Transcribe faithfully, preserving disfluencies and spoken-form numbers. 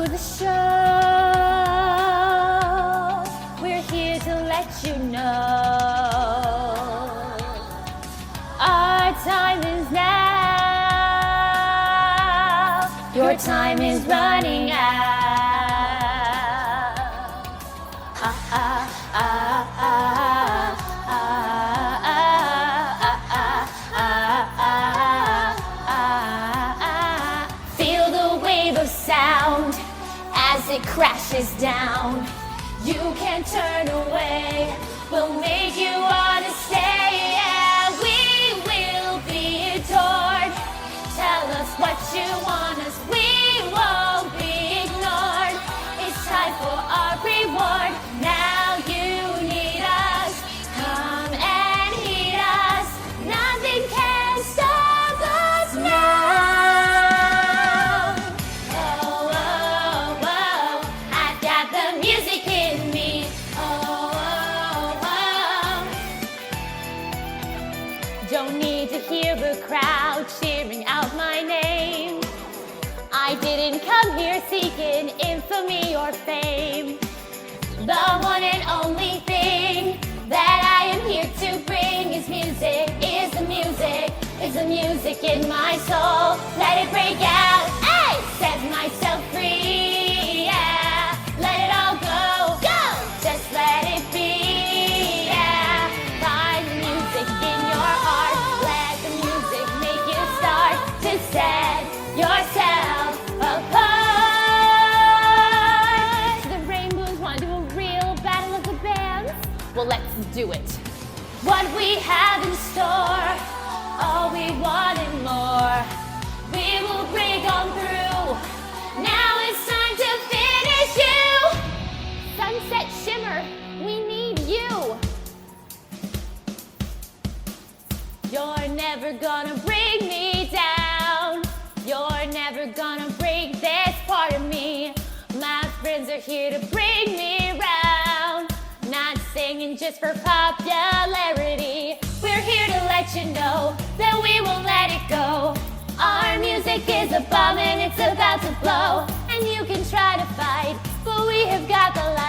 the show. We're here to let you know our time is now. Your time is running out. Ah, ah, ah, ah, ah, ah, ah, ah. Feel the wave of sound as it crashes down. You can't turn away. We'll make you wanna stay. Yeah, we will be adored. Tell us what you want us. We won't be ignored. It's time for our reward. Now you need us. Come and heed us. Nothing can stop us now. Oh, oh, oh. I've got the music in me. Oh, oh, oh. Don't need to hear a crowd cheering out my name. I didn't come here seeking infamy or fame. The one and only thing that I am here to bring is music, is the music, is the music in my soul. Let it break out, hey! Set myself free, yeah. Let it all go, go! Just let it be, yeah. Find the music in your heart. Let the music make you start to set yourself apart. The Rainbows want to do a real battle of the bands? Well, let's do it. What we have in store, all we want and more, we will break on through. Now it's time to finish you. Sunset Shimmer, we need you. You're never gonna bring me down. You're never gonna break this part of me. My friends are here to bring me round. Not singing just for popularity. We're here to let you know that we won't let it go. Our music is a bomb and it's about to blow. And you can try to fight, but we have got the light.